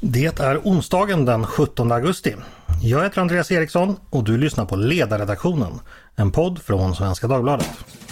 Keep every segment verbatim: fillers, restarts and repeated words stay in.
Det är onsdagen den sjuttonde augusti. Jag heter Andreas Eriksson och du lyssnar på Ledarredaktionen, en podd från Svenska Dagbladet.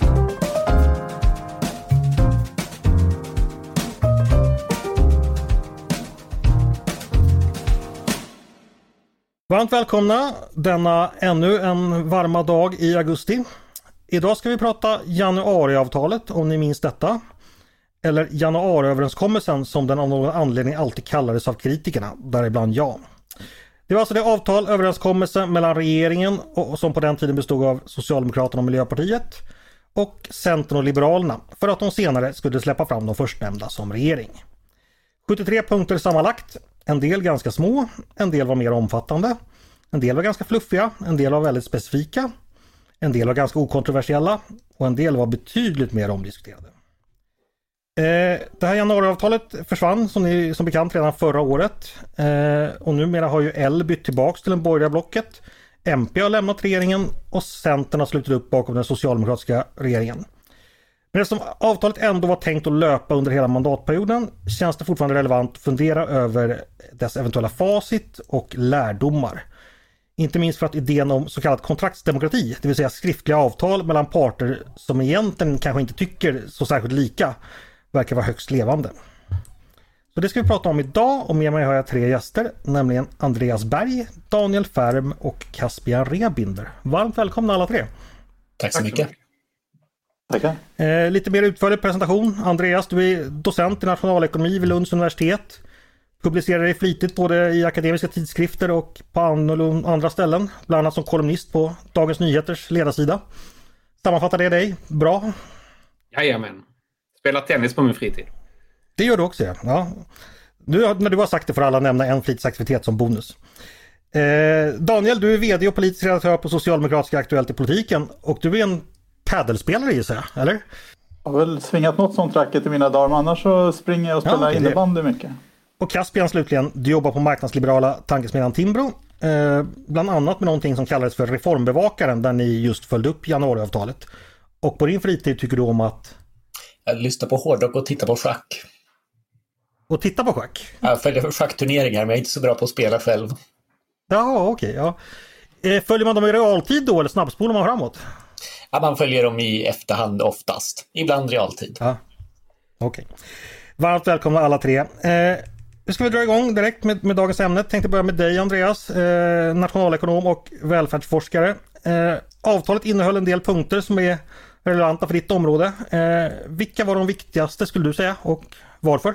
Varmt välkomna denna ännu en varma dag i augusti. Idag ska vi prata januariavtalet, om ni minns detta. Eller januariöverenskommelsen som den av någon anledning alltid kallades av kritikerna, däribland jag. Det var alltså det avtal, överenskommelse mellan regeringen och, som på den tiden bestod av Socialdemokraterna och Miljöpartiet och Centern och Liberalerna för att de senare skulle släppa fram de förstnämnda som regering. sjuttiotre punkter sammanlagt, en del ganska små, en del var mer omfattande, en del var ganska fluffiga, en del var väldigt specifika, en del var ganska okontroversiella och en del var betydligt mer omdiskuterade. Det här januariavtalet försvann som, ni, som bekant redan förra året eh, och numera har ju L bytt tillbaks till den borgerliga blocket. M P har lämnat regeringen och Centern har slutit upp bakom den socialdemokratiska regeringen. Men eftersom avtalet ändå var tänkt att löpa under hela mandatperioden känns det fortfarande relevant att fundera över dess eventuella facit och lärdomar. Inte minst för att idén om så kallad kontraktsdemokrati, det vill säga skriftliga avtal mellan parter som egentligen kanske inte tycker så särskilt lika, verkar vara högst levande. Så det ska vi prata om idag och med mig har jag tre gäster, nämligen Andreas Berg, Daniel Färm och Caspian Rebinder. Varmt välkomna alla tre. Tack så mycket. Tackar. Eh, lite mer utförlig presentation. Andreas, du är docent i nationalekonomi vid Lunds universitet. Publicerar dig flitigt både i akademiska tidskrifter och på andra ställen, bland annat som kolumnist på Dagens Nyheters ledarsida. Sammanfattar det dig bra? Jajamän. Spelar tennis på min fritid. Det gör du också, ja. ja. Du, när du har sagt det får alla nämna en fritidsaktivitet som bonus. Eh, Daniel, du är vd och politisk redaktör på Socialdemokratiska Aktuellt i politiken och du är en paddelspelare i sig, eller? Jag har väl svingat något sånt racket i mina dagar, men annars så springer jag och spelar ja, innebandy mycket. Och Caspian slutligen, du jobbar på marknadsliberala tankesmedjan Timbro, eh, bland annat med någonting som kallades för reformbevakaren där ni just följde upp januariavtalet. Och på din fritid tycker du om att jag lyssnar på hårdrock och tittar på schack. Och titta på schack? Jag följer schackturneringar men jag är inte så bra på att spela själv. Ja, okej. Okay, ja. Följer man dem i realtid då eller snabbspolar man framåt? Ja, man följer dem i efterhand oftast. Ibland realtid. Ja, okej. Okay. Varmt välkomna alla tre. Eh, nu ska vi dra igång direkt med, med dagens ämne. Tänkte börja med dig Andreas, eh, nationalekonom och välfärdsforskare. Eh, avtalet innehöll en del punkter som är relevanta för ditt område. Eh, vilka var de viktigaste skulle du säga och varför?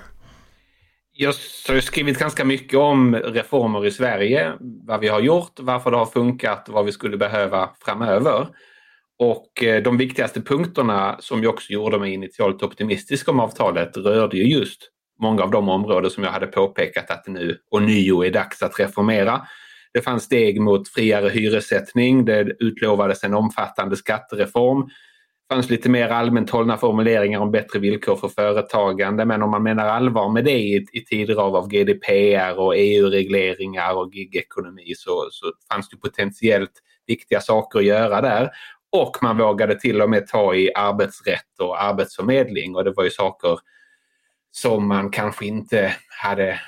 Jag har skrivit ganska mycket om reformer i Sverige, vad vi har gjort, varför det har funkat och vad vi skulle behöva framöver. Och eh, de viktigaste punkterna som jag också gjorde mig initialt optimistisk om avtalet rörde ju just många av de områden som jag hade påpekat att det nu ånyo är dags att reformera. Det fanns steg mot friare hyressättning, det utlovades en omfattande skattereform. Det fanns lite mer allmänt hållna formuleringar om bättre villkor för företagande, men om man menar allvar med det i, i tider av, av G D P R och E U-regleringar och gigekonomi så, så fanns det potentiellt viktiga saker att göra där. Och man vågade till och med ta i arbetsrätt och arbetsförmedling och det var ju saker som man kanske inte hade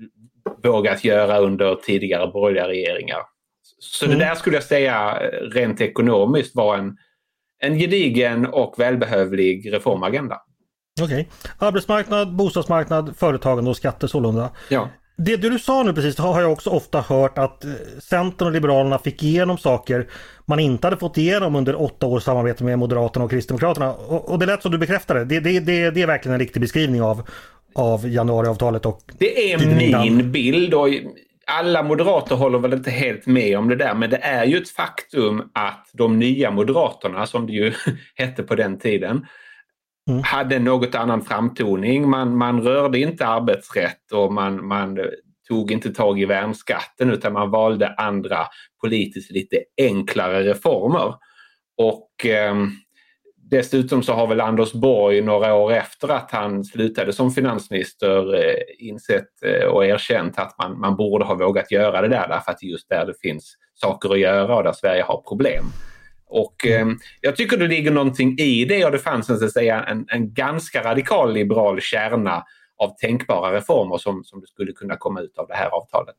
vågat göra under tidigare borgerliga regeringar. Så mm. det där skulle jag säga rent ekonomiskt var en En gedigen och välbehövlig reformagenda. Okej. Okay. Arbetsmarknad, bostadsmarknad, företagande och skatter sålunda. Ja. Det du sa nu precis har jag också ofta hört att Centern och Liberalerna fick igenom saker man inte hade fått igenom under åtta års samarbete med Moderaterna och Kristdemokraterna. Och, och det lät som du bekräftade. Det, det, det, det är verkligen en riktig beskrivning av, av januariavtalet. Och det är min bild och alla moderater håller väl inte helt med om det där, men det är ju ett faktum att de nya moderaterna, som det ju hette på den tiden, mm. hade något annan framtoning. Man, man rörde inte arbetsrätt och man, man tog inte tag i värnskatten utan man valde andra politiskt lite enklare reformer. Och eh, dessutom så har väl Anders Borg några år efter att han slutade som finansminister eh, insett eh, och erkänt att man, man borde ha vågat göra det där därför att just där det finns saker att göra och där Sverige har problem. Och eh, jag tycker det ligger någonting i det och det fanns så att säga en, en ganska radikal liberal kärna av tänkbara reformer som, som det skulle kunna komma ut av det här avtalet.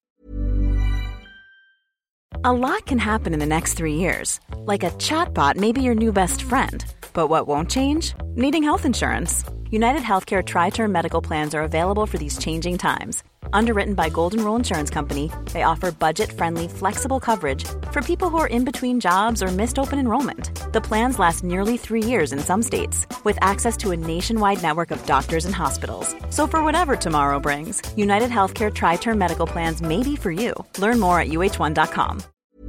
A lot can happen in the next three years. Like a chatbot may be your new best friend. But what won't change? Needing health insurance. United Healthcare Tri-Term Medical Plans are available for these changing times. Underwritten by Golden Rule Insurance Company, they offer budget-friendly, flexible coverage for people who are in between jobs or missed open enrollment. The plans last nearly three years in some states, with access to a nationwide network of doctors and hospitals. So for whatever tomorrow brings, United Healthcare Tri-Term Medical Plans may be for you. Learn more at u h one dot com.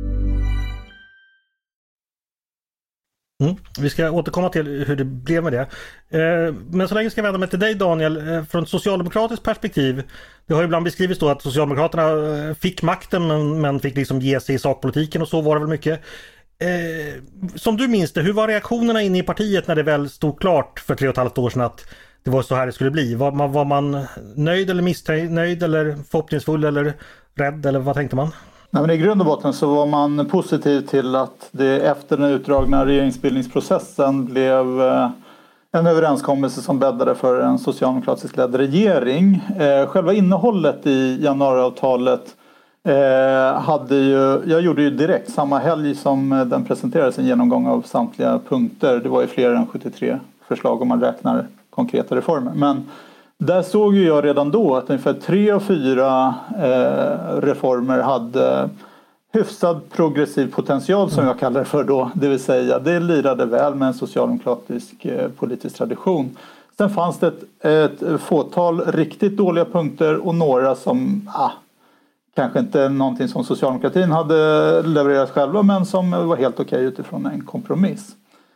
Mm. Vi ska återkomma till hur det blev med det. Eh, men så länge ska jag vända mig till dig, Daniel. Eh, från ett socialdemokratiskt perspektiv, det har ibland beskrivits då att Socialdemokraterna fick makten men, men fick liksom ge sig i sakpolitiken, och så var det väl mycket. Eh, som du minns det, hur var reaktionerna inne i partiet när det väl stod klart för tre och ett halvt år sedan att det var så här det skulle bli? Var man, var man nöjd eller missnöjd eller förhoppningsfull eller rädd, eller vad tänkte man? Nej, men i grund och botten så var man positiv till att det efter den utdragna regeringsbildningsprocessen blev en överenskommelse som bäddade för en socialdemokratisk ledd regering. Själva innehållet i januariavtalet hade ju, jag gjorde ju direkt samma helg som den presenterades en genomgång av samtliga punkter. Det var ju fler än sjuttiotre förslag om man räknar konkreta reformer. Men där såg ju jag redan då att ungefär tre och fyra eh, reformer hade hyfsad progressiv potential, som jag kallar det för då. Det vill säga, det lirade väl med en socialdemokratisk eh, politisk tradition. Sen fanns det ett, ett fåtal riktigt dåliga punkter och några som ah, kanske inte någonting som socialdemokratin hade levererat själva, men som var helt okej utifrån en kompromiss.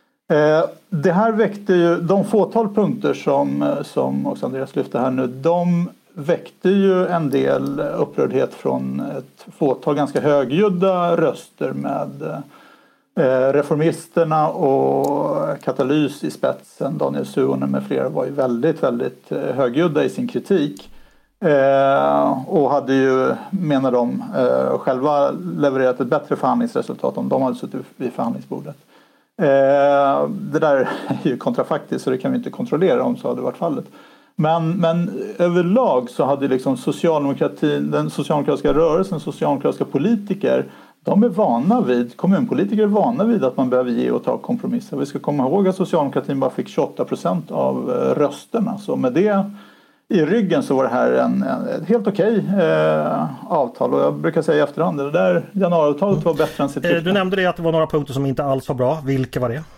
Det här väckte ju, de fåtal punkter som, som också Andreas lyfte här nu, de väckte ju en del upprördhet från ett fåtal ganska högljudda röster med reformisterna och Katalys i spetsen. Daniel Suhonen med flera var ju väldigt, väldigt högljudda i sin kritik. Och hade ju, menar de, själva levererat ett bättre förhandlingsresultat om de hade suttit vid förhandlingsbordet. Eh, det där är ju kontrafaktiskt, så det kan vi inte kontrollera om så hade varit fallet. Men, men överlag så hade liksom socialdemokratin, den socialdemokratiska rörelsen, socialdemokratiska politiker, de är vana vid, kommunpolitiker är vana vid att man behöver ge och ta kompromisser. Vi ska komma ihåg att socialdemokratin bara fick tjugoåtta procent av rösterna, så med det i ryggen så var det här en, en, ett helt okej eh, avtal. Och jag brukar säga i efterhand, det där januariavtalet var bättre än sitt syfte. Du nämnde det att det var några punkter som inte alls var bra. Vilka var det?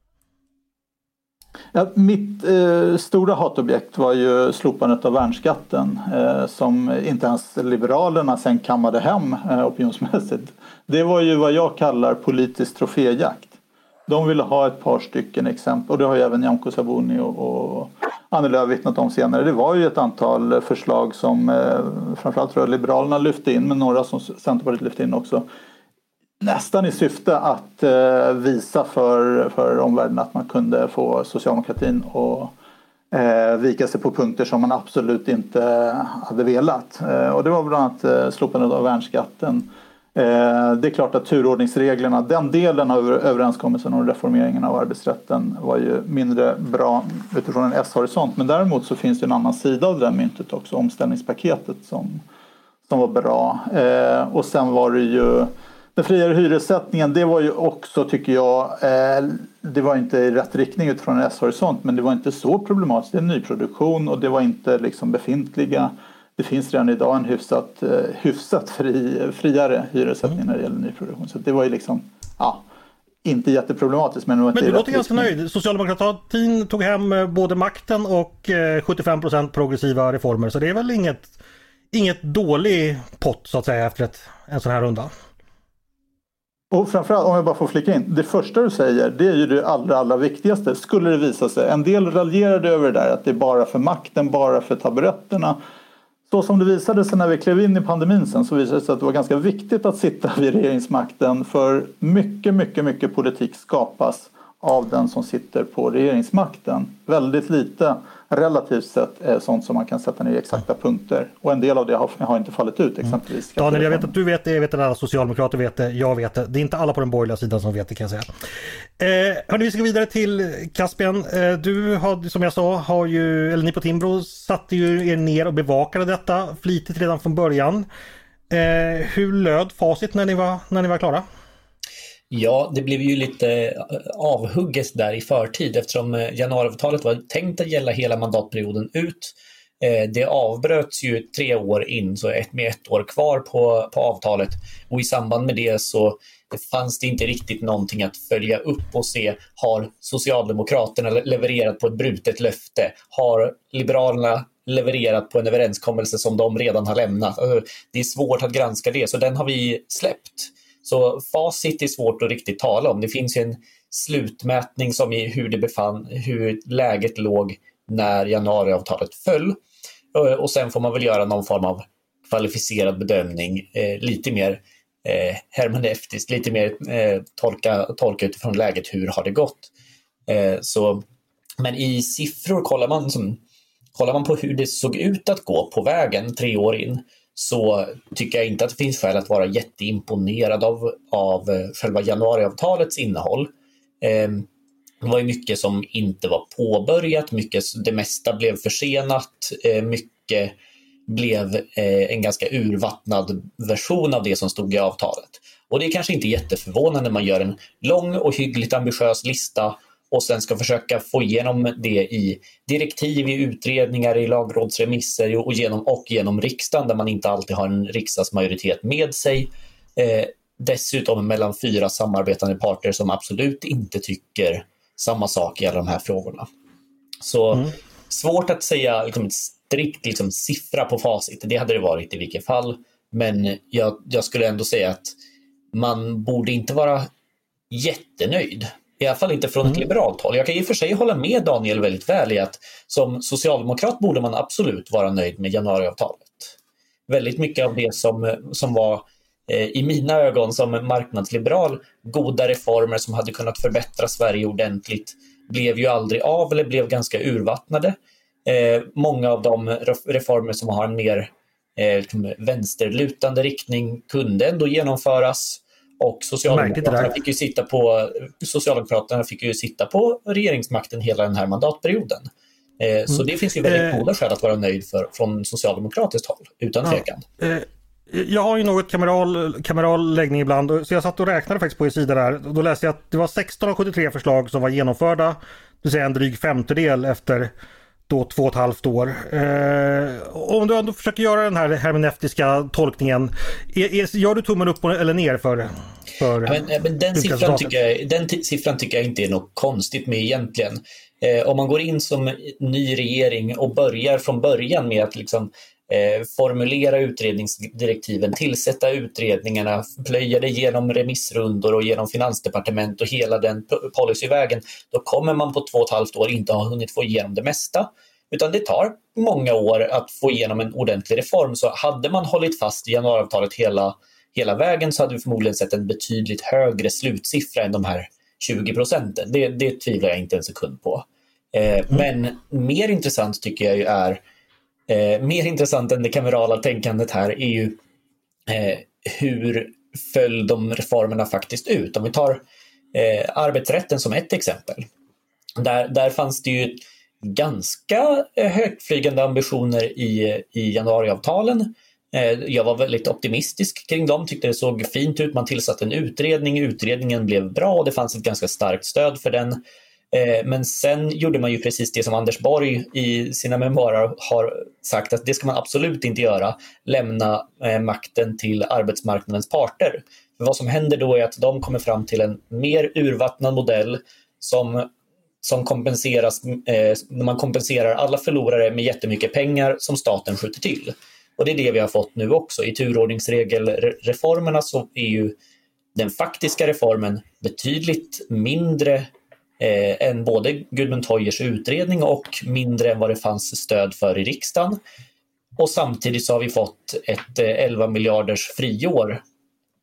Ja, mitt eh, stora hatobjekt var ju slopandet av värnskatten eh, som inte ens Liberalerna sen kammade hem eh, opinionsmässigt. Det var ju vad jag kallar politisk troféjakt. De ville ha ett par stycken exempel, och det har ju även Nyamko Sabuni och, och Annie Lööf vittnat om senare. Det var ju ett antal förslag som eh, framförallt tror jag Liberalerna lyfte in, men några som Centerpartiet lyfte in också. Nästan i syfte att eh, visa för, för omvärlden att man kunde få socialdemokratin att eh, vika sig på punkter som man absolut inte hade velat. Eh, och det var bland annat eh, slopandet av värnskatten. Eh, det är klart att turordningsreglerna, den delen av överenskommelsen om reformeringen av arbetsrätten var ju mindre bra utifrån en S-horisont. Men däremot så finns det en annan sida av det där myntet också, omställningspaketet som, som var bra. Eh, och sen var det ju den friare hyressättningen, det var ju också, tycker jag, eh, det var inte i rätt riktning utifrån en S-horisont, men det var inte så problematiskt. Det är nyproduktion och det var inte liksom befintliga. Det finns redan idag en hyfsat, eh, hyfsat fri, friare hyressättning när det gäller nyproduktion. Så det var ju liksom, ja, inte jätteproblematiskt. Men, men du låter ganska nöjd. Socialdemokratin tog hem både makten och eh, sjuttiofem procent progressiva reformer. Så det är väl inget, inget dålig pott så att säga efter ett, en sån här runda. Och framförallt, om jag bara får flika in, det första du säger, det är ju det allra, allra viktigaste. Skulle det visa sig, en del raljerade över det där, att det är bara för makten, bara för taburetterna. Så som det visade sig när vi klev in i pandemin sen, så visade det sig att det var ganska viktigt att sitta vid regeringsmakten, för mycket, mycket, mycket politik skapas av den som sitter på regeringsmakten. Väldigt lite relativt sett är sånt som man kan sätta ner i exakta punkter. Och en del av det har, har inte fallit ut exempelvis. Mm. Daniel, jag vet att du vet det, jag vet att alla socialdemokrater vet det, jag vet det. Det är inte alla på den borgerliga sidan som vet det, kan jag säga. Eh, hörni, vi ska vidare till Caspian. Eh, du har, som jag sa, har ju, eller ni på Timbro satte ju er ner och bevakade detta flitigt redan från början. Eh, hur löd facit när ni var, när ni var klara? Ja, det blev ju lite avhugges där i förtid eftersom januariavtalet var tänkt att gälla hela mandatperioden ut. Det avbröts ju tre år in, så ett med ett år kvar på, på avtalet. Och i samband med det så fanns det inte riktigt någonting att följa upp och se. Har Socialdemokraterna levererat på ett brutet löfte? Har Liberalerna levererat på en överenskommelse som de redan har lämnat? Det är svårt att granska det, så den har vi släppt. Så facit är svårt att riktigt tala om. Det finns ju en slutmätning som i hur det befann, hur läget låg när januariavtalet föll. Och sen får man väl göra någon form av kvalificerad bedömning, eh, lite mer eh, hermeneutiskt, lite mer eh, tolka, tolka utifrån läget, hur har det gått. Eh, så, men i siffror kollar man, som, kollar man på hur det såg ut att gå på vägen tre år in, så tycker jag inte att det finns skäl att vara jätteimponerad av, av själva januariavtalets innehåll. Eh, det var ju mycket som inte var påbörjat, mycket, det mesta blev försenat, eh, mycket blev eh, en ganska urvattnad version av det som stod i avtalet. Och det är kanske inte jätteförvånande när man gör en lång och hyggligt ambitiös lista och sen ska försöka få igenom det i direktiv, i utredningar, i lagrådsremisser och genom, och genom riksdagen där man inte alltid har en riksdagsmajoritet med sig. Eh, dessutom mellan fyra samarbetande parter som absolut inte tycker samma sak i alla de här frågorna. Så mm. svårt att säga liksom, ett strikt liksom, siffra på facit. Det hade det varit i vilket fall. Men jag, jag skulle ändå säga att man borde inte vara jättenöjd. I alla fall inte från ett mm. liberalt håll. Jag kan i och för sig hålla med Daniel väldigt väl i att som socialdemokrat borde man absolut vara nöjd med januariavtalet. Väldigt mycket av det som, som var eh, i mina ögon som marknadsliberal goda reformer som hade kunnat förbättra Sverige ordentligt blev ju aldrig av eller blev ganska urvattnade. Eh, många av de reformer som har en mer eh, vänsterlutande riktning kunde ändå genomföras. Och Socialdemokraterna fick, ju sitta på, Socialdemokraterna fick ju sitta på regeringsmakten hela den här mandatperioden. Eh, mm. Så det finns ju väldigt goda skäl att vara nöjd för, från socialdemokratiskt håll, utan ja. tvekan. Eh, jag har ju något kameral, kameral läggning ibland, så jag satt och räknade faktiskt på er sida där. Och då läste jag att det var sexton av sjuttiotre förslag som var genomförda, det vill säga en dryg femtedel efter då två och ett halvt år. Eh, om du ändå försöker göra den här hermeneutiska tolkningen, är, är, gör du tummen upp eller ner för, för men, men den, siffran tycker jag, den t- siffran tycker jag inte är något konstigt med egentligen. Eh, om man går in som ny regering och börjar från början med att liksom, eh, formulera utredningsdirektiven, tillsätta utredningarna, plöja det genom remissrundor och genom finansdepartement och hela den policyvägen, då kommer man på två och ett halvt år inte ha hunnit få igenom det mesta. Utan det tar många år att få igenom en ordentlig reform. Så hade man hållit fast i januariavtalet hela, hela vägen så hade vi förmodligen sett en betydligt högre slutsiffra än de här tjugo procenten. Det, det tvivlar jag inte en sekund på. Eh, mm. Men mer intressant tycker jag ju är Eh, mer intressant än det kamerala tänkandet här är ju eh, hur föll de reformerna faktiskt ut. Om vi tar eh, arbetsrätten som ett exempel. Där, där fanns det ju ganska eh, högflygande ambitioner i, i januariavtalen. Eh, jag var väldigt optimistisk kring dem, tyckte det såg fint ut. Man tillsatte en utredning, utredningen blev bra och det fanns ett ganska starkt stöd för den. Men sen gjorde man ju precis det som Anders Borg i sina memoarer har sagt att det ska man absolut inte göra, lämna eh, makten till arbetsmarknadens parter. För vad som händer då är att de kommer fram till en mer urvattnad modell som, som kompenseras, eh, när man kompenserar alla förlorare med jättemycket pengar som staten skjuter till. Och det är det vi har fått nu också. I turordningsregelreformerna så är ju den faktiska reformen betydligt mindre Eh, än både Gudmund Toijers utredning och mindre än vad det fanns stöd för i riksdagen. Och samtidigt så har vi fått ett eh, elva miljarders friår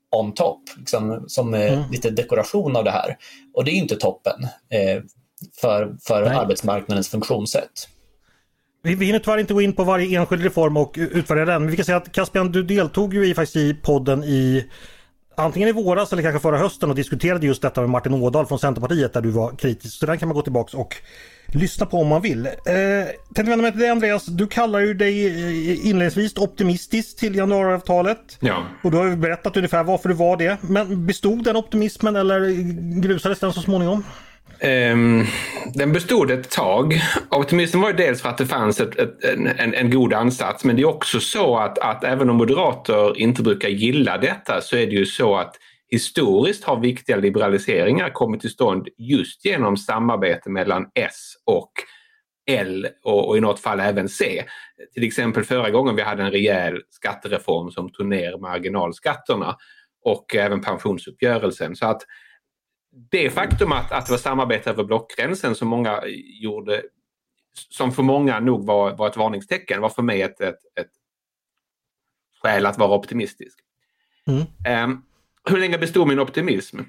on top, liksom, som mm. lite dekoration av det här. Och det är inte toppen eh, för, för arbetsmarknadens funktionssätt. Vi, vi hinner tyvärr inte gå in på varje enskild reform och utvärdera den. Men vi kan säga att Caspian, du deltog ju i, faktiskt i podden i antingen i våras eller kanske förra hösten och diskuterade just detta med Martin Ådahl från Centerpartiet där du var kritisk. Så den kan man gå tillbaka och lyssna på om man vill. Eh, tänkte vända mig till dig, Andreas. Du kallar ju dig inledningsvis optimistisk till januariavtalet. Ja. Och du har ju berättat ungefär varför du var det. Men bestod den optimismen eller grusades den så småningom? Um, den bestod ett tag. Optimismen var ju dels för att det fanns ett, ett, en, en god ansats, men det är också så att, att även om moderater inte brukar gilla detta så är det ju så att historiskt har viktiga liberaliseringar kommit till stånd just genom samarbete mellan S och L och, och i något fall även C. Till exempel förra gången vi hade en rejäl skattereform som tog ner marginalskatterna och även pensionsuppgörelsen. Så att det faktum att, att det var samarbete över blockgränsen som många gjorde, som för många nog var, var ett varningstecken, var för mig ett, ett, ett skäl att vara optimistisk. Mm. Um, hur länge bestod min optimism? Uh,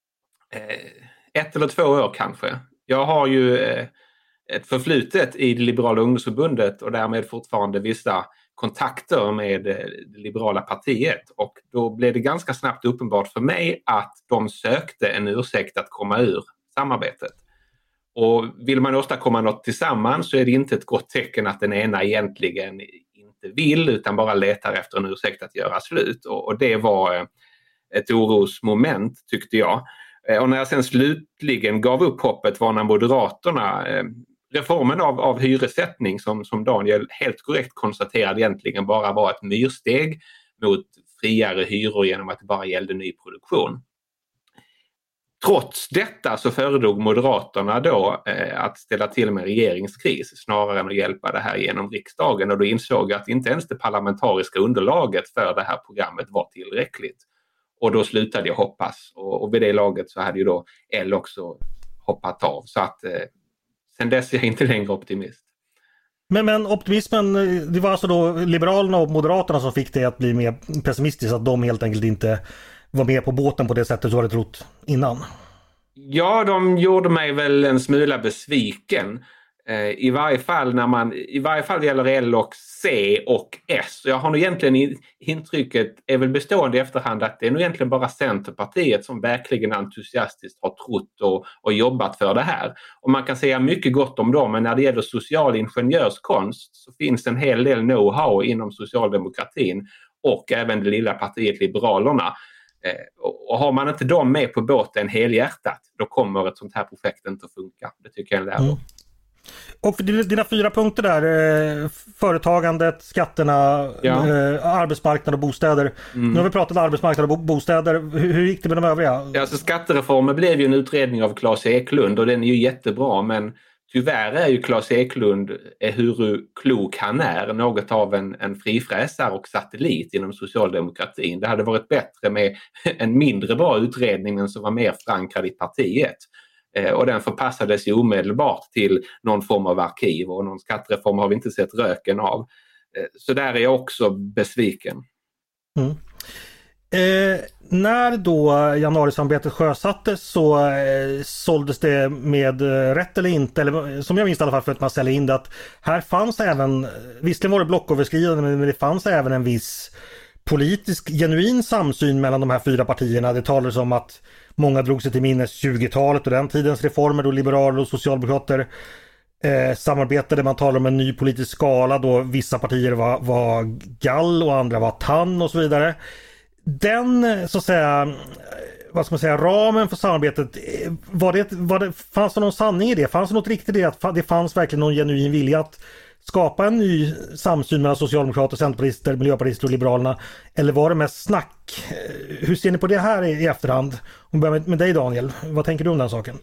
ett eller två år kanske. Jag har ju uh, ett förflutet i det liberala ungdomsförbundet och därmed fortfarande vissa kontakter med det liberala partiet, och då blev det ganska snabbt uppenbart för mig att de sökte en ursäkt att komma ur samarbetet. Och vill man åstadkomma något tillsammans så är det inte ett gott tecken att den ena egentligen inte vill utan bara letar efter en ursäkt att göra slut. Och, och det var ett orosmoment, tyckte jag. Och när jag sen slutligen gav upp hoppet var när Moderaterna, reformen av, av hyressättning som, som Daniel helt korrekt konstaterade egentligen bara var ett myrsteg mot friare hyror genom att det bara gällde nyproduktion. Trots detta så föredrog Moderaterna då eh, att ställa till med regeringskris snarare än att hjälpa det här genom riksdagen, och då insåg jag att inte ens det parlamentariska underlaget för det här programmet var tillräckligt. Och då slutade jag hoppas, och, och vid det laget så hade ju då L också hoppat av, så att eh, sen dess är jag inte längre optimist. Men, men optimismen, det var alltså då Liberalerna och Moderaterna som fick det att bli mer pessimistiskt, att de helt enkelt inte var med på båten på det sättet du hade trott innan? Ja, de gjorde mig väl en smula besviken. I varje fall när man, i varje fall gäller L och C och S. Jag har nog egentligen intrycket, är väl bestående i efterhand, att det är nog egentligen bara Centerpartiet som verkligen entusiastiskt har trott och, och jobbat för det här. Och man kan säga mycket gott om dem, men när det gäller social ingenjörskonst så finns en hel del know-how inom socialdemokratin och även det lilla partiet Liberalerna. Och har man inte dem med på båten helhjärtat, då kommer ett sånt här projekt inte att funka. Det tycker jag är en lärdom. Mm. Och för dina fyra punkter där, eh, företagandet, skatterna, ja. eh, arbetsmarknad och bostäder. Mm. Nu har vi pratat arbetsmarknad och bo- bostäder. Hur, hur gick det med de övriga? Ja, alltså skattereformen blev ju en utredning av Claes Eklund och den är ju jättebra, men tyvärr är ju Claes Eklund, hur klok han är, något av en, en frifräsare och satellit inom socialdemokratin. Det hade varit bättre med en mindre bra utredning men som var mer förankrad i partiet. Och den förpassades ju omedelbart till någon form av arkiv, och någon skattereform har vi inte sett röken av. Så där är jag också besviken. Mm. Eh, när då januarisamarbetet sjösattes så eh, såldes det med eh, rätt eller inte, eller som jag minns i alla fall för att man säljer in det, att här fanns även, visserligen var det blocköverskridande, men det fanns även en viss politisk genuin samsyn mellan de här fyra partierna. Det talades om att många drog sig till minnes tjugotalet och den tidens reformer då liberaler och socialdemokrater eh, samarbetade. Man talade om en ny politisk skala då vissa partier var, var gall och andra var tann och så vidare. Den, så att säga, vad ska man säga, ramen för samarbetet, var det, var det, fanns det någon sanning i det? Fanns det något riktigt i det? Att det fanns verkligen någon genuin vilja att skapa en ny samsyn mellan socialdemokrater, centerpartister, miljöpartister och liberalerna? Eller var det mest snack? Hur ser ni på det här i efterhand? Om vi börjar med dig, Daniel. Vad tänker du om den saken?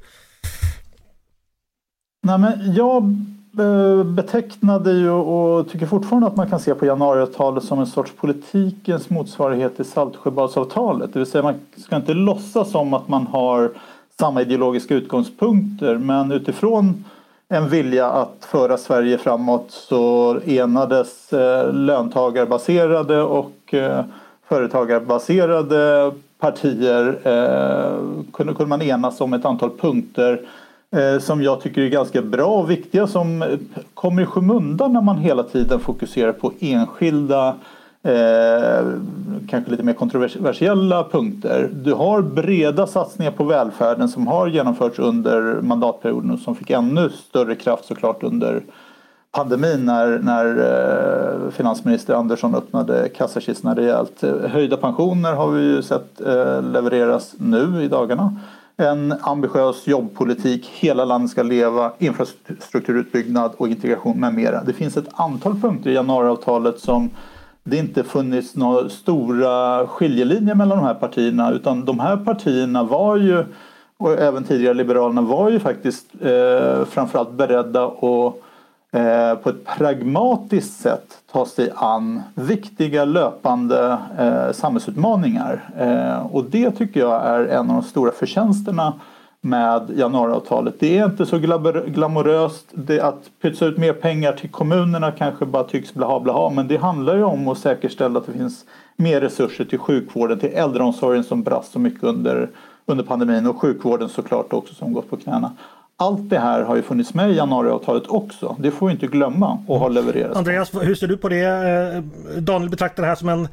Nej, men jag betecknade ju och tycker fortfarande att man kan se på januariavtalet som en sorts politikens motsvarighet till Saltsjöbadsavtalet. Det vill säga man ska inte låtsas som att man har samma ideologiska utgångspunkter, men utifrån en vilja att föra Sverige framåt så enades löntagarbaserade och företagarbaserade partier eh, kunde, kunde man enas om ett antal punkter eh, som jag tycker är ganska bra och viktiga, som kommer i skymundan när man hela tiden fokuserar på enskilda Eh, kanske lite mer kontroversiella punkter. Du har breda satsningar på välfärden som har genomförts under mandatperioden och som fick ännu större kraft såklart under pandemin när, när eh, finansminister Andersson öppnade kassakistorna rejält. Höjda pensioner har vi ju sett eh, levereras nu i dagarna. En ambitiös jobbpolitik, hela landet ska leva, infrastrukturutbyggnad och integration med mera. Det finns ett antal punkter i januariavtalet som det inte funnits några stora skiljelinjer mellan de här partierna, utan de här partierna var ju, och även tidigare Liberalerna var ju faktiskt eh, framförallt beredda att eh, på ett pragmatiskt sätt ta sig an viktiga löpande eh, samhällsutmaningar. Eh, och det tycker jag är en av de stora förtjänsterna med januariavtalet. Det är inte så glamoröst. Det att pytsa ut mer pengar till kommunerna kanske bara tycks blaha blaha, men det handlar ju om att säkerställa att det finns mer resurser till sjukvården, till äldreomsorgen som brast så mycket under, under pandemin, och sjukvården såklart också som gått på knäna. Allt det här har ju funnits med i januariavtalet också. Det får vi inte glömma och har levererats. Andreas, hur ser du på det? Daniel betraktar det här som en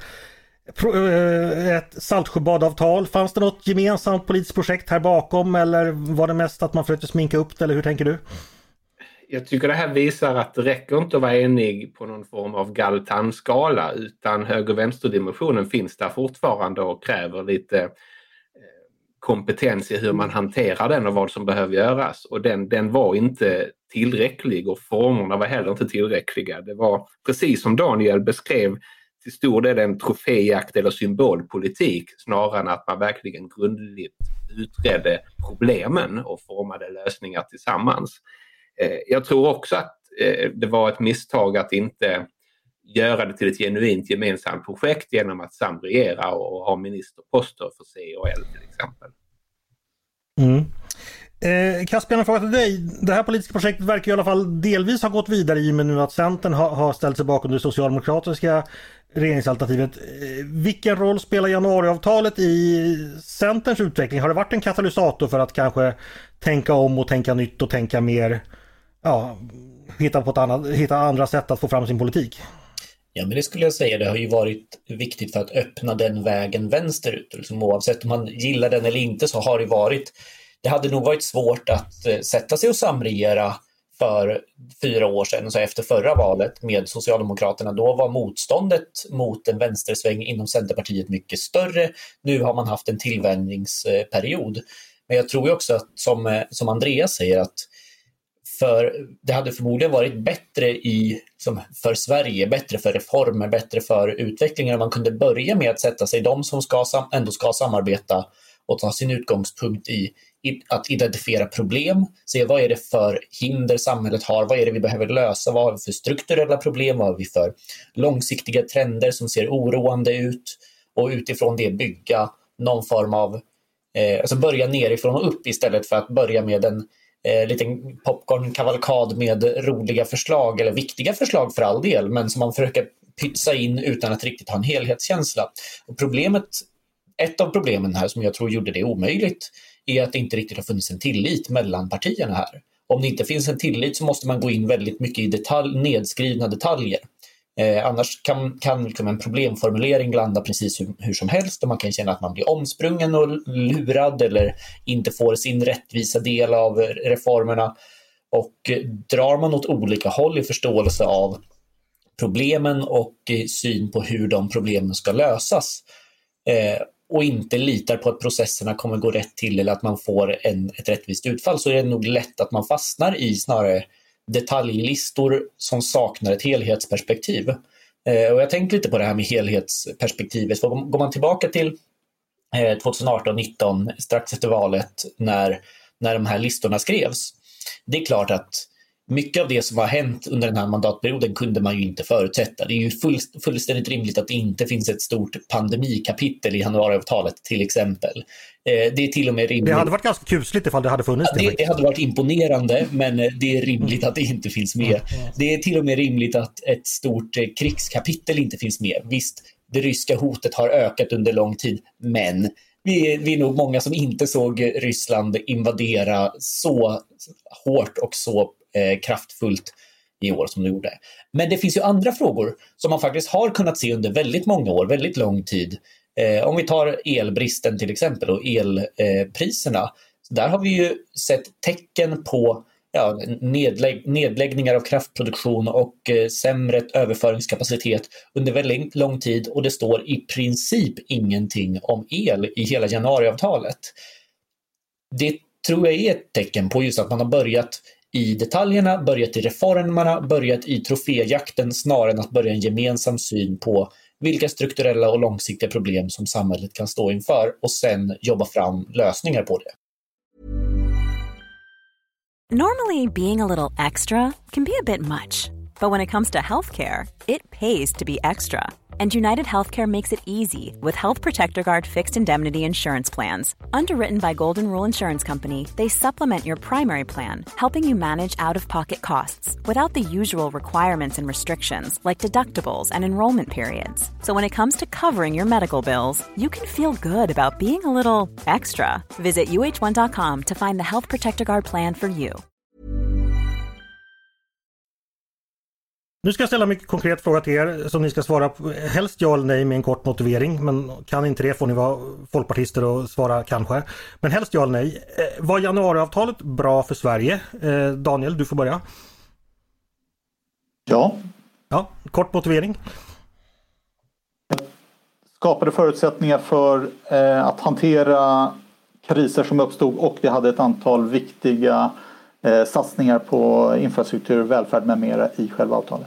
ett Saltsjöbadavtal. Fanns det något gemensamt politiskt projekt här bakom, eller var det mest att man försökte sminka upp det, eller hur tänker du? Jag tycker det här visar att det räcker inte att vara enig på någon form av Galtan-skala, utan höger-vänster-dimensionen finns där fortfarande och kräver lite kompetens i hur man hanterar den och vad som behöver göras. Och den, den var inte tillräcklig, och formerna var heller inte tillräckliga. Det var precis som Daniel beskrev, till stor del en troféjakt eller symbolpolitik snarare än att man verkligen grundligt utredde problemen och formade lösningar tillsammans. Eh, jag tror också att eh, det var ett misstag att inte göra det till ett genuint gemensamt projekt genom att samregera och, och ha ministerposter för C och L till exempel. Mm. Eh, Caspian, en fråga till dig. Det här politiska projektet verkar i alla fall delvis ha gått vidare i och med nu att Centern har, har ställt sig bakom det socialdemokratiska regeringsalternativet. Eh, vilken roll spelar januariavtalet i Centerns utveckling? Har det varit en katalysator för att kanske tänka om och tänka nytt och tänka mer, ja, hitta på ett annat, hitta andra sätt att få fram sin politik? Ja, men det skulle jag säga, det har ju varit viktigt för att öppna den vägen vänsterut. Liksom, oavsett om man gillar den eller inte så har det varit. Det hade nog varit svårt att eh, sätta sig och samregera för fyra år sedan, så efter förra valet med Socialdemokraterna. Då var motståndet mot en vänstersväng inom Centerpartiet mycket större. Nu har man haft en tillvänjningsperiod. Men jag tror ju också att, som, som Andreas säger, att för det hade förmodligen varit bättre i, som för Sverige, bättre för reformer, bättre för utvecklingen, om man kunde börja med att sätta sig de som ska, ändå ska samarbeta och ta sin utgångspunkt i att identifiera problem, se vad är det för hinder samhället har, vad är det vi behöver lösa, vad har vi för strukturella problem, vad har vi för långsiktiga trender som ser oroande ut, och utifrån det bygga någon form av, eh, alltså börja nerifrån och upp istället för att börja med en eh, liten popcorn-kavalkad med roliga förslag, eller viktiga förslag för all del, men som man försöker pytsa in utan att riktigt ha en helhetskänsla. Och problemet, ett av problemen här som jag tror gjorde det omöjligt, är att det inte riktigt har funnits en tillit mellan partierna här. Om det inte finns en tillit så måste man gå in väldigt mycket i detalj, nedskrivna detaljer. Eh, annars kan, kan liksom en problemformulering landa precis hur, hur som helst, och man kan känna att man blir omsprungen och lurad eller inte får sin rättvisa del av reformerna. Och eh, drar man åt olika håll i förståelse av problemen och eh, syn på hur de problemen ska lösas, eh, och inte litar på att processerna kommer gå rätt till eller att man får en, ett rättvist utfall, så är det nog lätt att man fastnar i snarare detaljlistor som saknar ett helhetsperspektiv. Eh, och jag tänkte lite på det här med helhetsperspektivet. För går man tillbaka till eh, tjugoarton nitton, strax efter valet, när, när de här listorna skrevs, det är klart att mycket av det som har hänt under den här mandatperioden kunde man ju inte förutsätta. Det är ju full, fullständigt rimligt att det inte finns ett stort pandemikapitel i januariavtalet till exempel. Eh, det är till och med rimligt. Det hade varit ganska kusligt ifall det hade funnits. Ja, det, det hade varit imponerande, men det är rimligt att det inte finns med. Det är till och med rimligt att ett stort krigskapitel inte finns med. Visst, det ryska hotet har ökat under lång tid, men vi är, vi är nog många som inte såg Ryssland invadera så hårt och så eh, kraftfullt i år som det gjorde. Men det finns ju andra frågor som man faktiskt har kunnat se under väldigt många år, väldigt lång tid. Eh, om vi tar elbristen till exempel och elpriserna, eh, där har vi ju sett tecken på ja, nedlägg, nedläggningar av kraftproduktion och eh, sämre överföringskapacitet under väldigt lång tid, och det står i princip ingenting om el i hela januariavtalet. Det tror jag är ett tecken på just att man har börjat i detaljerna, börjat i reformerna, börjat i troféjakten snarare än att börja en gemensam syn på vilka strukturella och långsiktiga problem som samhället kan stå inför och sen jobba fram lösningar på det. Normally, being a little extra can be a bit much, but when it comes to healthcare, it pays to be extra. And United Healthcare makes it easy with Health Protector Guard fixed indemnity insurance plans. Underwritten by Golden Rule Insurance Company, they supplement your primary plan, helping you manage out-of-pocket costs without the usual requirements and restrictions like deductibles and enrollment periods. So when it comes to covering your medical bills, you can feel good about being a little extra. Visit U H one dot com to find the Health Protector Guard plan for you. Nu ska jag ställa en mycket konkret fråga till er som ni ska svara på, helst ja eller nej med en kort motivering, men kan inte det får ni vara folkpartister och svara kanske. Men helst ja eller nej. Eh, var januariavtalet bra för Sverige? Eh, Daniel, du får börja. Ja. Ja, kort motivering. Skapade förutsättningar för eh, att hantera kriser som uppstod, och vi hade ett antal viktiga Eh, satsningar på infrastruktur, välfärd med mera i själva avtalet.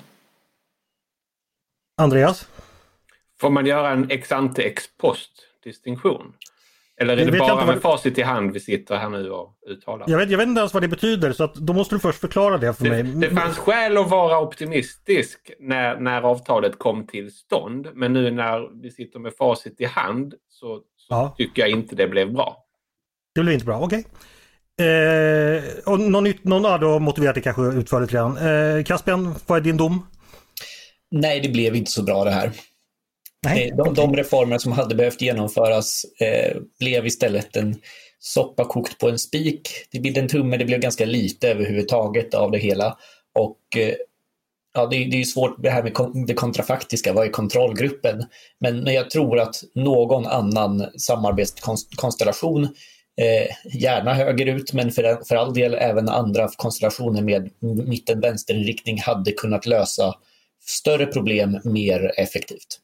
Andreas? Får man göra en ex ante ex post distinktion? Eller är det, det bara med det... facit i hand vi sitter här nu och uttalar? Jag vet, jag vet inte ens vad det betyder, så att då måste du först förklara det för det, mig. Det fanns skäl att vara optimistisk när, när avtalet kom till stånd, men nu när vi sitter med facit i hand så, så ja. tycker jag inte det blev bra. Det blev inte bra, okej. Okay. Eh, och någon, nytt, någon ja, då motiverat det kanske utförligt redan. Eh, Caspian, vad är din dom? Nej, det blev inte så bra det här. Nej, de, okay. de reformer som hade behövt genomföras eh, blev istället en soppa kokt på en spik. Det blev en tumme, det blev ganska lite överhuvudtaget av det hela. Och eh, ja, det, det är ju svårt det här med kon- det kontrafaktiska, vad är kontrollgruppen? Men, men jag tror att någon annan samarbetskonstellation, Eh, gärna högerut, men för, för all del även andra konstellationer med mitten-vänsterinriktning hade kunnat lösa större problem mer effektivt.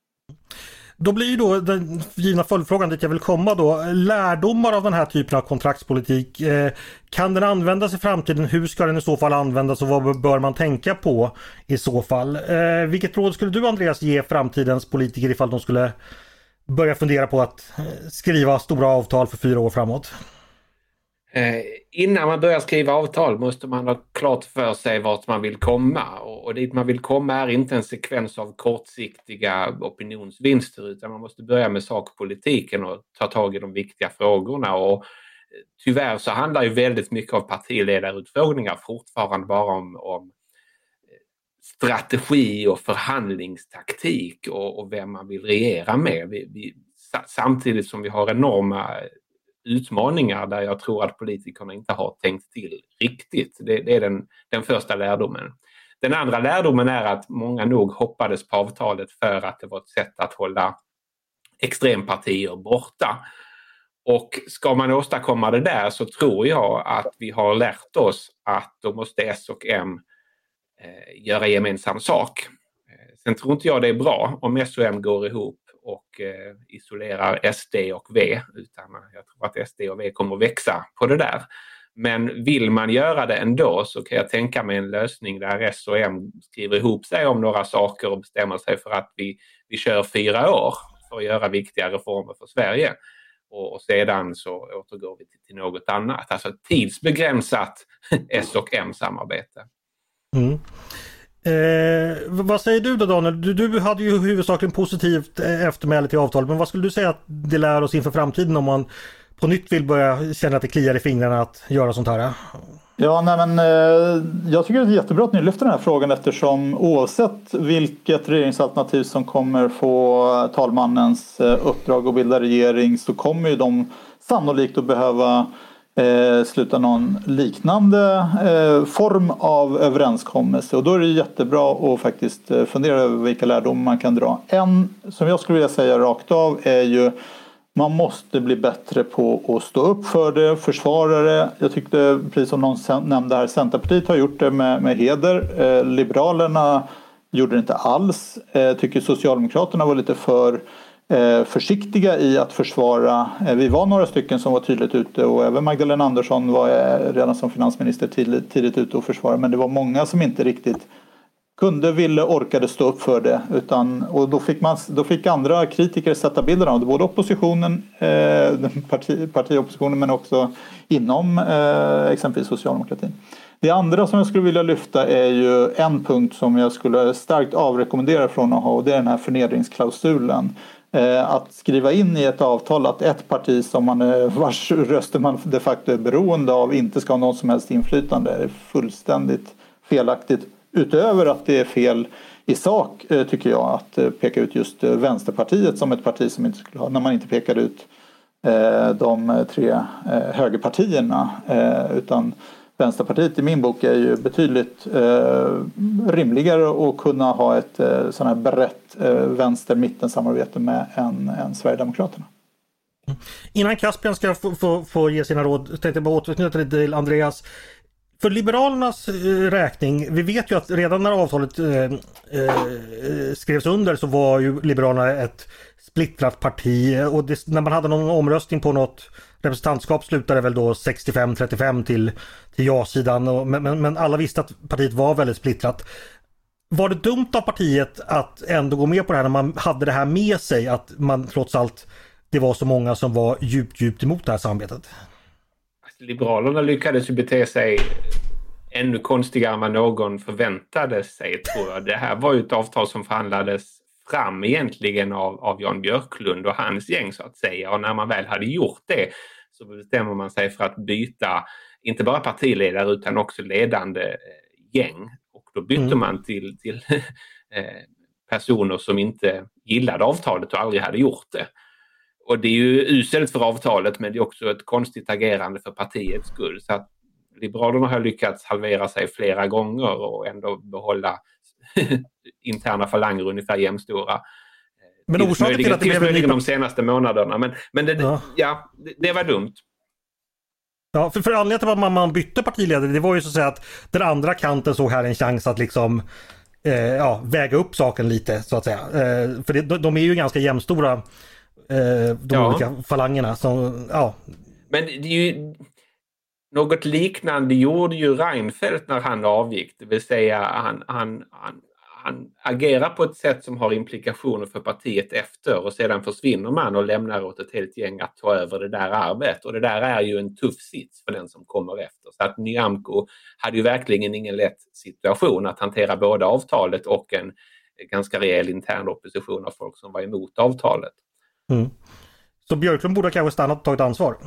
Då blir ju då den givna följdfrågan dit jag vill komma då, lärdomar av den här typen av kontraktspolitik, eh, kan den användas i framtiden? Hur ska den i så fall användas och vad bör man tänka på i så fall? Eh, vilket råd skulle du, Andreas, ge framtidens politiker ifall de skulle börja fundera på att skriva stora avtal för fyra år framåt? Eh, innan man börjar skriva avtal måste man ha klart för sig vart man vill komma. Och, och dit man vill komma är inte en sekvens av kortsiktiga opinionsvinster, utan man måste börja med sakpolitiken och ta tag i de viktiga frågorna. Och tyvärr så handlar ju väldigt mycket av partiledarutfrågningar fortfarande bara om, om strategi och förhandlingstaktik och, och vem man vill regera med. Vi, vi, samtidigt som vi har enorma utmaningar där jag tror att politikerna inte har tänkt till riktigt. Det, det är den, den första lärdomen. Den andra lärdomen är att många nog hoppades på avtalet för att det var ett sätt att hålla extrempartier borta. Och ska man åstadkomma det där så tror jag att vi har lärt oss att då måste S och M eh, göra gemensam sak. Eh, sen tror inte jag det är bra om S och M går ihop och eh, isolerar S D och V, utan jag tror att S D och V kommer att växa på det där. Men vill man göra det ändå så kan jag tänka mig en lösning där S och M skriver ihop sig om några saker och bestämmer sig för att vi, vi kör fyra år för att göra viktiga reformer för Sverige. Och, och sedan så återgår vi till, till något annat. Alltså tidsbegränsat S och M-samarbete. Mm. Eh, vad säger du då, Daniel? Du, du hade ju huvudsakligen positivt eftermäle till avtalet, men vad skulle du säga att det lär oss inför framtiden om man på nytt vill börja känna att det kliar i fingrarna att göra sånt här? Ja, nej men eh, jag tycker det är jättebra att ni lyfter den här frågan eftersom oavsett vilket regeringsalternativ som kommer få talmannens eh, uppdrag att bilda regering så kommer ju de sannolikt att behöva eh, sluta någon liknande eh, form av överenskommelse och då är det jättebra att faktiskt fundera över vilka lärdomar man kan dra. En som jag skulle vilja säga rakt av är ju man måste bli bättre på att stå upp för det, försvara det. Jag tyckte, precis som någon nämnde här, Centerpartiet har gjort det med, med heder. Eh, Liberalerna gjorde det inte alls. Eh, tycker Socialdemokraterna var lite för eh, försiktiga i att försvara. Eh, vi var några stycken som var tydligt ute och även Magdalena Andersson var eh, redan som finansminister tidigt, tidigt ute och försvara. Men det var många som inte riktigt kunde, ville, orkade stå upp för det. Utan, och då fick, man, då fick andra kritiker sätta bilder av det. Både oppositionen, eh, parti, partioppositionen men också inom eh, exempelvis socialdemokratin. Det andra som jag skulle vilja lyfta är ju en punkt som jag skulle starkt avrekommendera från att ha. Och det är den här förnedringsklausulen. Eh, att skriva in i ett avtal att ett parti som man är, vars röster man de facto är beroende av inte ska ha något som helst inflytande är fullständigt felaktigt. Utöver att det är fel i sak tycker jag att peka ut just Vänsterpartiet som ett parti som inte skulle ha, när man inte pekar ut de tre högerpartierna utan Vänsterpartiet i min bok är ju betydligt rimligare att kunna ha ett sån här brett vänster-mitten-samarbete med än, än Sverigedemokraterna. Innan Caspian ska få, få, få ge sina råd tänkte jag bara återknyta till Andreas. För Liberalernas räkning, vi vet ju att redan när avtalet eh, eh, skrevs under så var ju Liberalerna ett splittrat parti och det, när man hade någon omröstning på något representantskap slutade väl då sextiofem trettiofem till, till ja-sidan och, men, men, men alla visste att partiet var väldigt splittrat. Var det dumt av partiet att ändå gå med på det här när man hade det här med sig att man trots allt det var så många som var djupt djupt emot det här samarbetet? Liberalerna lyckades ju bete sig ännu konstigare än vad någon förväntade sig, tror jag. Det här var ju ett avtal som förhandlades fram egentligen av, av Jan Björklund och hans gäng så att säga. Och när man väl hade gjort det så bestämmer man sig för att byta inte bara partiledare utan också ledande gäng. Och då bytte mm. man till, till personer som inte gillade avtalet och aldrig hade gjort det. Och det är ju uselt för avtalet men det är också ett konstigt agerande för partiets skull. Så att Liberalerna har lyckats halvera sig flera gånger och ändå behålla interna falanger ungefär jämstora. Men orsaken till att det blev möjligen de senaste månaderna. Men, men det, ja. Ja, det, det var dumt. Ja, för, för anledningen till att man, man bytte partiledare det var ju så att säga att den andra kanten såg här en chans att liksom eh, ja, väga upp saken lite så att säga. Eh, för det, de, de är ju ganska jämstora de ja. olika falangerna som, ja. Men det är ju något liknande gjorde ju Reinfeldt när han avgick, det vill säga han, han, han, han agerar på ett sätt som har implikationer för partiet efter och sedan försvinner man och lämnar åt ett helt gäng att ta över det där arbetet och det där är ju en tuff sits för den som kommer efter. Så att Nyamko hade ju verkligen ingen lätt situation att hantera både avtalet och en ganska rejäl intern opposition av folk som var emot avtalet. Mm. Så Björklund borde kanske stannat och tagit ansvar?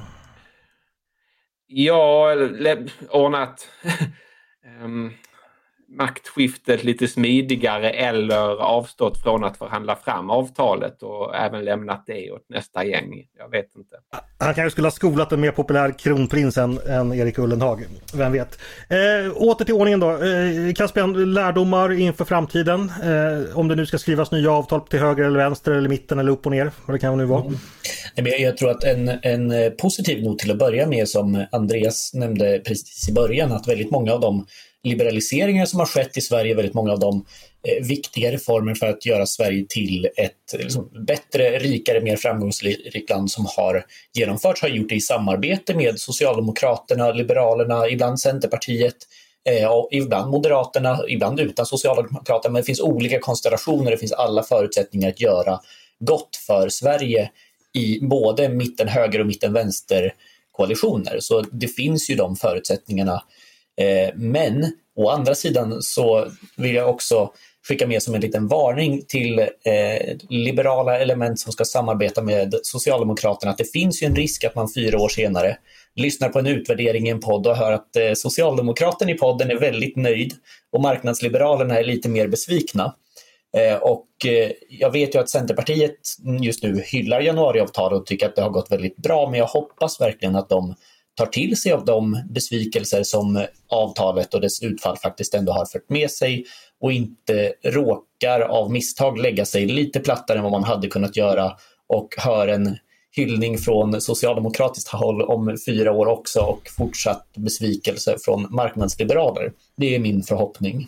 Ja, ordnat um, maktskiftet lite smidigare eller avstått från att förhandla fram avtalet och även lämnat det åt nästa gäng. Jag vet inte. Han kanske skulle ha skolat en mer populär kronprins än, än Erik Ullenhag. Vem vet. Eh, åter till ordningen då. Eh, Caspian, lärdomar inför framtiden. Eh, om det nu ska skrivas nya avtal till höger eller vänster eller mitten eller upp och ner. Vad det kan nu vara. Mm. Jag tror att en, en positiv not till att börja med som Andreas nämnde precis i början att väldigt många av de liberaliseringar som har skett i Sverige, väldigt många av de eh, viktiga reformer för att göra Sverige till ett liksom, bättre, rikare, mer framgångsrikt land som har genomförts, har gjort det i samarbete med Socialdemokraterna, Liberalerna, ibland Centerpartiet, eh, och ibland Moderaterna, ibland utan Socialdemokraterna, men det finns olika konstellationer, det finns alla förutsättningar att göra gott för Sverige i både mitten höger och mitten vänster koalitioner. Så det finns ju de förutsättningarna. Men å andra sidan så vill jag också skicka med som en liten varning till eh, liberala element som ska samarbeta med Socialdemokraterna att det finns ju en risk att man fyra år senare lyssnar på en utvärdering i en podd och hör att eh, Socialdemokraten i podden är väldigt nöjd och marknadsliberalerna är lite mer besvikna. Eh, och eh, jag vet ju att Centerpartiet just nu hyllar januariavtalet och tycker att det har gått väldigt bra, men jag hoppas verkligen att de tar till sig av de besvikelser som avtalet och dess utfall faktiskt ändå har fört med sig och inte råkar av misstag lägga sig lite plattare än vad man hade kunnat göra och hör en hyllning från socialdemokratiskt håll om fyra år också och fortsatt besvikelse från marknadsliberaler. Det är min förhoppning.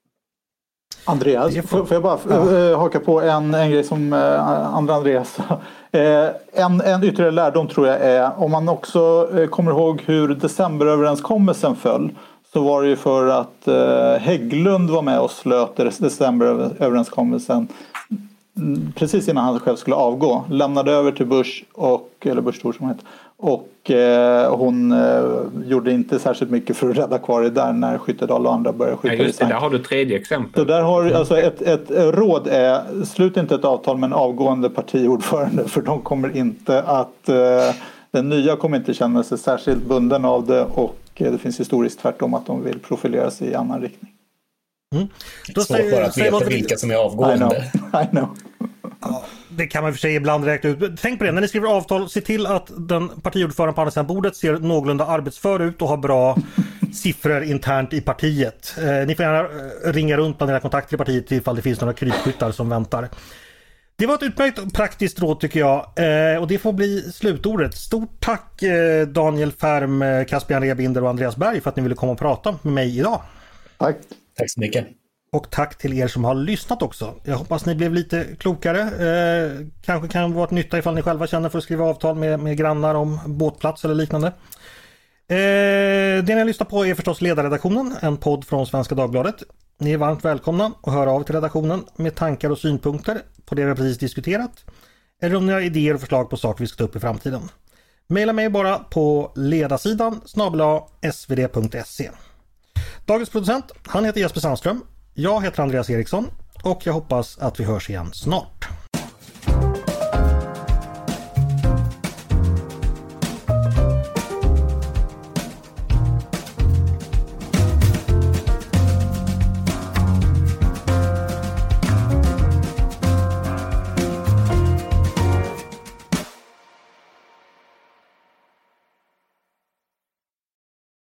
Andreas, får, får jag bara ja. haka på en, en grej som eh, andra Andreas eh, en, en ytterligare lärdom tror jag är, om man också eh, kommer ihåg hur decemberöverenskommelsen föll, så var det ju för att eh, Hägglund var med och slöt decemberöverenskommelsen precis innan han själv skulle avgå, lämnade över till Bush och, eller Bush Thor som heter, och eh, hon eh, gjorde inte särskilt mycket för att rädda kvar det där när Skyttedal och andra började skjuta. Ja, just det, där har du tredje exempel. Så där har alltså ett, ett råd är, slut inte ett avtal med en avgående partiordförande, för de kommer inte att eh, den nya kommer inte känna sig särskilt bunden av det, och eh, det finns historiskt tvärtom att de vill profilera sig i annan riktning. Mm. Då svårt säger, bara att veta säger, vilka som är avgående. I know. I know. Ja, det kan man för sig ibland räkna ut. Tänk på det, när ni skriver avtal, se till att den partiordförande på andra sidan bordet ser någorlunda arbetsför ut och har bra siffror internt i partiet. Eh, ni får gärna ringa runt bland era kontakter i partiet ifall det finns några krypskyttar som väntar. Det var ett utmärkt och praktiskt råd tycker jag, eh, och det får bli slutordet. Stort tack eh, Daniel Färm, Caspian Rebinder och Andreas Berg för att ni ville komma och prata med mig idag. Tack. Tack så mycket. Och tack till er som har lyssnat också. Jag hoppas ni blev lite klokare. Eh, kanske kan vara ett nytta ifall ni själva känner för att skriva avtal med, med grannar om båtplats eller liknande. Eh, det ni lyssnar på är förstås Ledarredaktionen, en podd från Svenska Dagbladet. Ni är varmt välkomna att höra av till redaktionen med tankar och synpunkter på det vi precis diskuterat. Eller om ni har idéer och förslag på saker vi ska ta upp i framtiden. Maila mig bara på ledarsidan snabel-a s v d punkt se. Dagens producent, han heter Jesper Sandström. Jag heter Andreas Eriksson och jag hoppas att vi hörs igen snart.